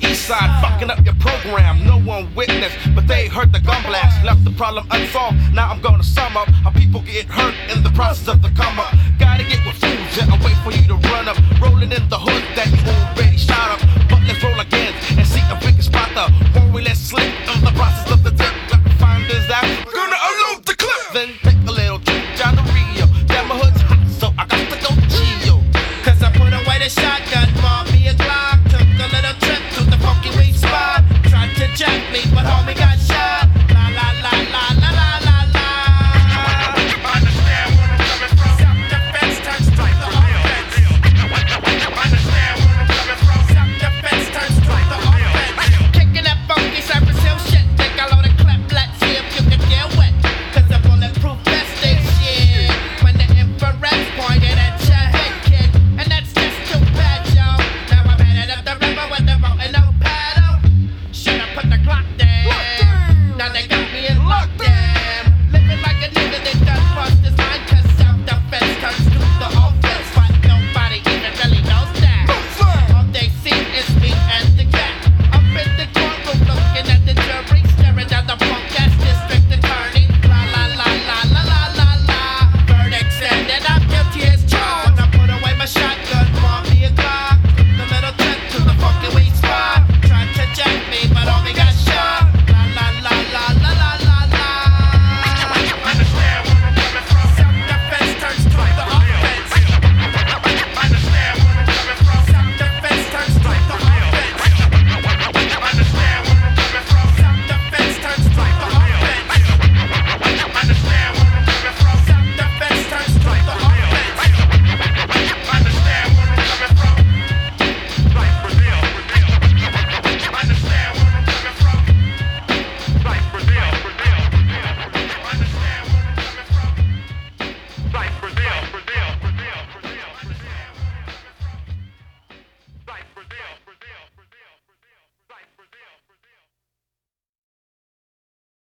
east side, fucking up your program. No one witnessed, but they heard the gun blast. Left the problem unsolved. Now I'm gonna sum up how people get hurt in the process of the come up. Gotta get with fools, yeah, I wait for you to run up. Rolling in the hood that you already shot up. But let's roll again and see if we can spot the one we let slip in the process of the dip. Let me find this out. Gonna unload the clip. Then take a little trip down to Rio. Damn, my hood's hot, so I got to go chill. Cause I put away the shotgun, bought me a Glock. Took a little trip to the funky weed spot. Tried to jack me, but homie got